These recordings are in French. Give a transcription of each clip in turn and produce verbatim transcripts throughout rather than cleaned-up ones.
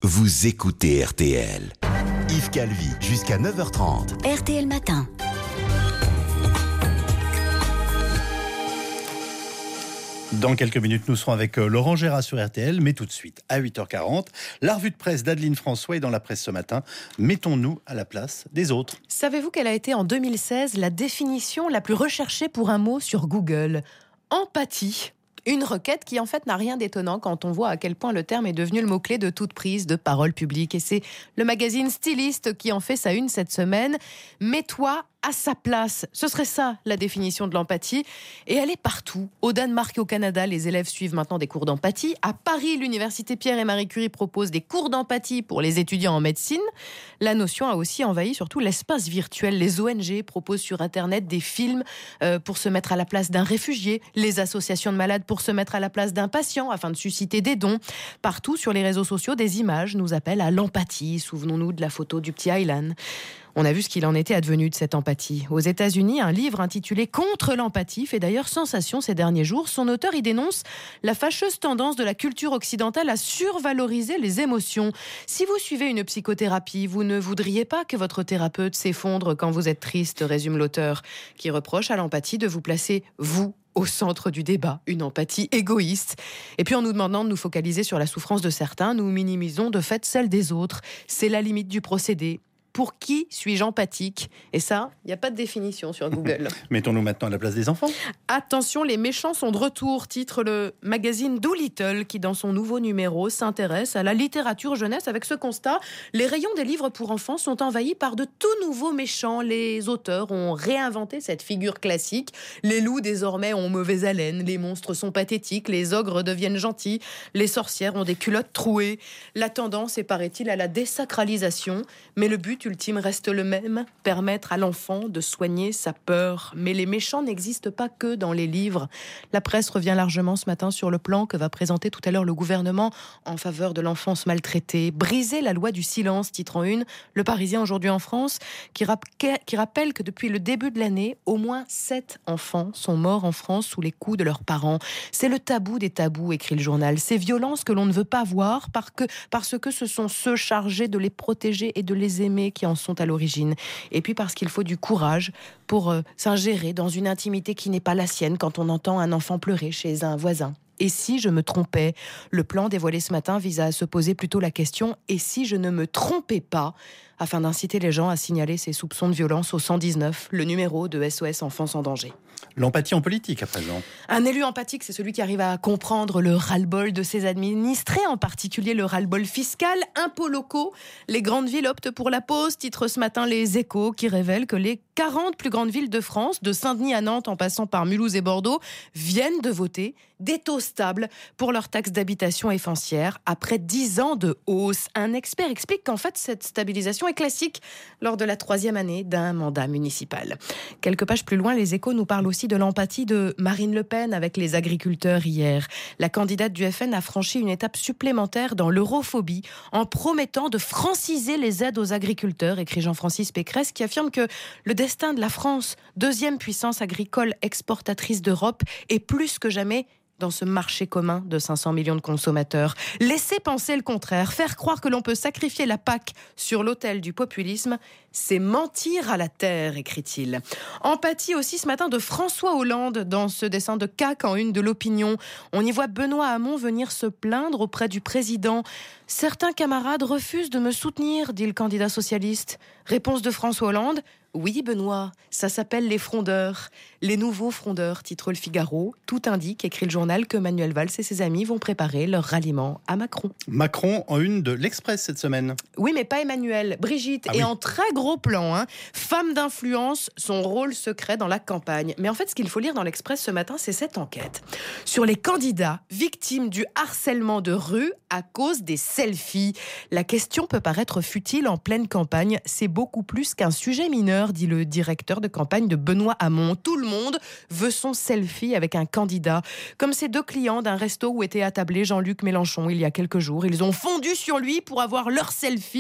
vous écoutez R T L. Yves Calvi, jusqu'à neuf heures trente. R T L Matin. Dans quelques minutes, nous serons avec Laurent Gérard sur R T L, mais tout de suite, à huit heures quarante, la revue de presse d'Adeline François est dans la presse ce matin. Mettons-nous à la place des autres. Savez-vous quelle a été en deux mille seize la définition la plus recherchée pour un mot sur Google ? Empathie. Une requête qui en fait n'a rien d'étonnant quand on voit à quel point le terme est devenu le mot-clé de toute prise de parole publique. Et c'est le magazine Styliste qui en fait sa une cette semaine. Mets-toi à sa place. Ce serait ça, la définition de l'empathie. Et elle est partout. Au Danemark et au Canada, les élèves suivent maintenant des cours d'empathie. À Paris, l'université Pierre et Marie Curie propose des cours d'empathie pour les étudiants en médecine. La notion a aussi envahi surtout l'espace virtuel. Les O N G proposent sur Internet des films euh, pour se mettre à la place d'un réfugié. Les associations de malades pour se mettre à la place d'un patient afin de susciter des dons. Partout sur les réseaux sociaux, des images nous appellent à l'empathie. Souvenons-nous de la photo du petit Aylan. On a vu ce qu'il en était advenu de cette empathie. Aux États-Unis, un livre intitulé « Contre l'empathie » fait d'ailleurs sensation ces derniers jours. Son auteur y dénonce la fâcheuse tendance de la culture occidentale à survaloriser les émotions. Si vous suivez une psychothérapie, vous ne voudriez pas que votre thérapeute s'effondre quand vous êtes triste, résume l'auteur, qui reproche à l'empathie de vous placer, vous, au centre du débat, une empathie égoïste. Et puis en nous demandant de nous focaliser sur la souffrance de certains, nous minimisons de fait celle des autres. C'est la limite du procédé. Pour qui suis-je empathique ? Et ça, il n'y a pas de définition sur Google. Mettons-nous maintenant à la place des enfants. Attention, les méchants sont de retour, titre le magazine Doolittle, qui dans son nouveau numéro s'intéresse à la littérature jeunesse avec ce constat. Les rayons des livres pour enfants sont envahis par de tout nouveaux méchants. Les auteurs ont réinventé cette figure classique. Les loups désormais ont mauvaise haleine, les monstres sont pathétiques, les ogres deviennent gentils, les sorcières ont des culottes trouées. La tendance est, paraît-il, à la désacralisation, mais le but ultime reste le même, permettre à l'enfant de soigner sa peur. Mais les méchants n'existent pas que dans les livres. La presse revient largement ce matin sur le plan que va présenter tout à l'heure le gouvernement en faveur de l'enfance maltraitée. Briser la loi du silence, titre en une, Le Parisien aujourd'hui en France, qui, rap- qui rappelle que depuis le début de l'année, au moins sept enfants sont morts en France sous les coups de leurs parents. C'est le tabou des tabous, écrit le journal. Ces violences que l'on ne veut pas voir parce que, parce que ce sont ceux chargés de les protéger et de les aimer qui en sont à l'origine. Et puis parce qu'il faut du courage pour euh, s'ingérer dans une intimité qui n'est pas la sienne quand on entend un enfant pleurer chez un voisin. Et si je me trompais ? Le plan dévoilé ce matin vise à se poser plutôt la question « Et si je ne me trompais pas ?» afin d'inciter les gens à signaler ces soupçons de violence au cent dix-neuf, le numéro de S O S Enfance en danger. L'empathie en politique à présent. Un élu empathique, c'est celui qui arrive à comprendre le ras-le-bol de ses administrés, en particulier le ras-le-bol fiscal. Impôts locaux, les grandes villes optent pour la pause, titre ce matin Les Échos, qui révèle que les quarante plus grandes villes de France, de Saint-Denis à Nantes en passant par Mulhouse et Bordeaux, viennent de voter des taux stables pour leur taxe d'habitation et foncière après dix ans de hausse. Un expert explique qu'en fait, cette stabilisation est classique lors de la troisième année d'un mandat municipal. Quelques pages plus loin, Les Échos nous parlent aussi de l'empathie de Marine Le Pen avec les agriculteurs hier. La candidate du F N a franchi une étape supplémentaire dans l'europhobie en promettant de franciser les aides aux agriculteurs, écrit Jean-Francis Pécresse, qui affirme que le destin de la France, deuxième puissance agricole exportatrice d'Europe, est plus que jamais dans ce marché commun de cinq cents millions de consommateurs. Laisser penser le contraire, faire croire que l'on peut sacrifier la P A C sur l'autel du populisme, c'est mentir à la terre, écrit-il. Empathie aussi ce matin de François Hollande dans ce dessin de C A Q en une de l'opinion. On y voit Benoît Hamon venir se plaindre auprès du président. « Certains camarades refusent de me soutenir », dit le candidat socialiste. Réponse de François Hollande. Oui, Benoît, ça s'appelle les frondeurs. Les nouveaux frondeurs, titre Le Figaro. Tout indique, écrit le journal, que Manuel Valls et ses amis vont préparer leur ralliement à Macron. Macron en une de l'Express cette semaine. Oui, mais pas Emmanuel. Brigitte, ah et oui. en très gros plan, hein. Femme d'influence, son rôle secret dans la campagne. Mais en fait, ce qu'il faut lire dans l'Express ce matin, c'est cette enquête sur les candidats victimes du harcèlement de rue à cause des selfies. La question peut paraître futile en pleine campagne. C'est beaucoup plus qu'un sujet mineur, dit le directeur de campagne de Benoît Hamon. Tout le monde veut son selfie avec un candidat. Comme ces deux clients d'un resto où était attablé Jean-Luc Mélenchon il y a quelques jours. Ils ont fondu sur lui pour avoir leur selfie.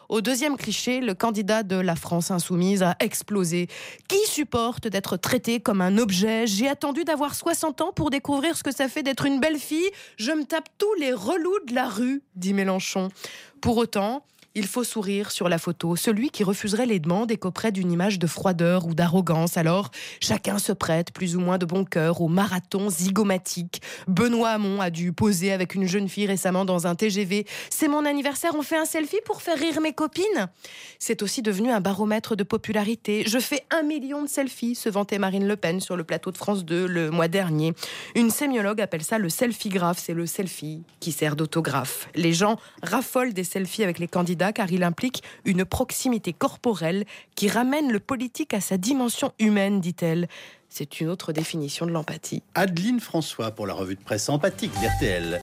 Au deuxième cliché, le candidat de la France insoumise a explosé. Qui supporte d'être traité comme un objet ? J'ai attendu d'avoir soixante ans pour découvrir ce que ça fait d'être une belle fille. Je me tape tous les relous de la rue, dit Mélenchon. Pour autant, il faut sourire sur la photo. Celui qui refuserait les demandes est qu'auprès d'une image de froideur ou d'arrogance. Alors, chacun se prête plus ou moins de bon cœur au marathon zygomatique. Benoît Hamon a dû poser avec une jeune fille récemment dans un T G V. C'est mon anniversaire, on fait un selfie pour faire rire mes copines. C'est aussi devenu un baromètre de popularité. Je fais un million de selfies, se vantait Marine Le Pen sur le plateau de France deux le mois dernier. Une sémiologue appelle ça le selfie-graphe. C'est le selfie qui sert d'autographe. Les gens raffolent des selfies avec les candidats car il implique une proximité corporelle qui ramène le politique à sa dimension humaine, dit-elle. C'est une autre définition de l'empathie. Adeline François pour la revue de presse empathique d'R T L.